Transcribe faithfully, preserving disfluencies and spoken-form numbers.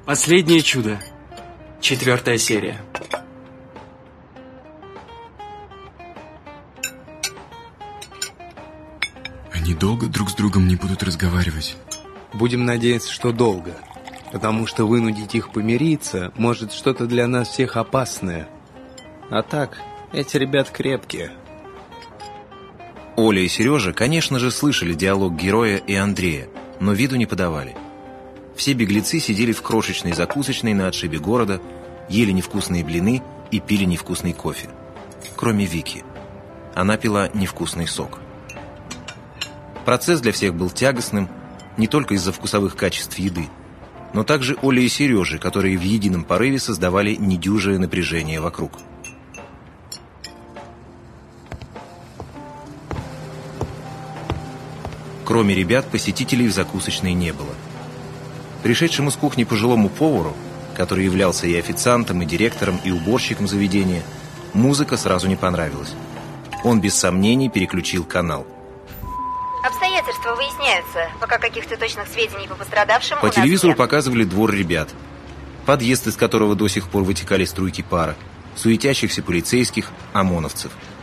Последнее чудо. Четвертая серия. Они долго друг с другом не будут разговаривать? Будем надеяться, что долго. Потому что вынудить их помириться может что-то для нас всех опасное. А так, эти ребят крепкие. Оля и Сережа, конечно же, слышали диалог героя и Андрея, но виду не подавали. Все беглецы сидели в крошечной закусочной на отшибе города, ели невкусные блины и пили невкусный кофе. Кроме Вики. Она пила невкусный сок. Процесс для всех был тягостным, не только из-за вкусовых качеств еды, но также Оля и Сережи, которые в едином порыве создавали недюжее напряжение вокруг. Кроме ребят, посетителей в закусочной не было. Пришедшему с кухни пожилому повару, который являлся и официантом, и директором, и уборщиком заведения, музыка сразу не понравилась. Он без сомнений переключил канал. Обстоятельства выясняются, пока каких-то точных сведений по пострадавшим По телевизору показывали двор ребят, подъезд из которого до сих пор вытекали струйки пара, суетящихся полицейских, ОМОНовцев.